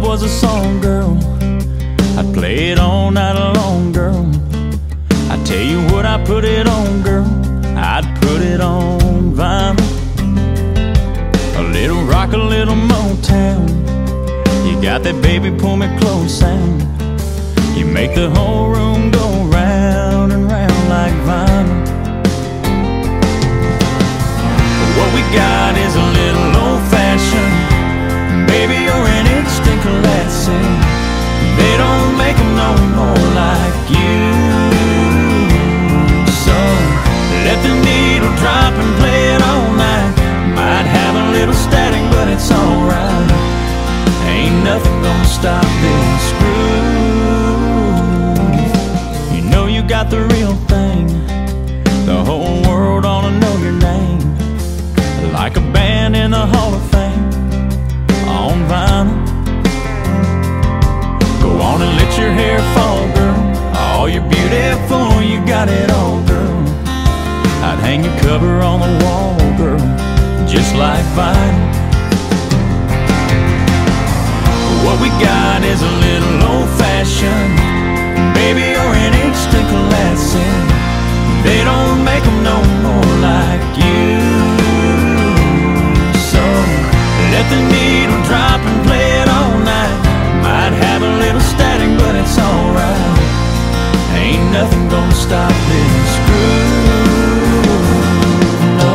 was a song, girl, I'd play it all night long, girl. I tell you what, I put it on, girl, I'd put it on vinyl. A little rock, a little Motown. You got that baby pull me close sound. You make the whole room go round and round like vinyl. What we got is a little old-fashioned. Baby, you're an instant classic. They don't make them no more like you. So let the needle drop and play it all night. Might have a little static, but it's alright. Ain't nothing gonna stop this groove. You know you got the real thing. The whole world ought to know your name. Like a band in the Hall of Fame on vinyl. Go on and let your hair fall, girl. Oh, you're beautiful, you got it all, girl. I'd hang your cover on the wall, girl, just like vinyl. What we got is a little old-fashioned. Baby, you're an instant classic. They don't make them no more like you. So let the needle drop and play it all night. Might have a little static, but it's alright. Ain't nothing gonna stop this groove, no.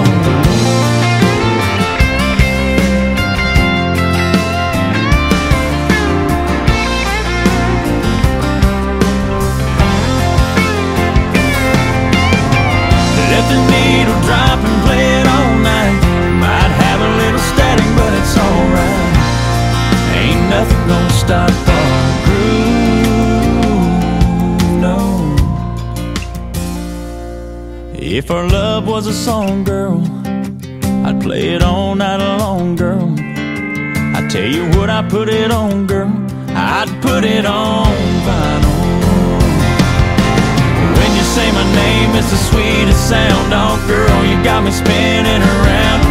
Let the needle drop and play it all night. Might have a little static, but it's alright. Ain't nothing gonna stop our groove, no. If our love was a song, girl, I'd play it all night long, girl. I tell you what, I put it on, girl, I'd put it on vinyl. When you say my name, it's the sweetest sound. Oh, girl, you got me spinning around.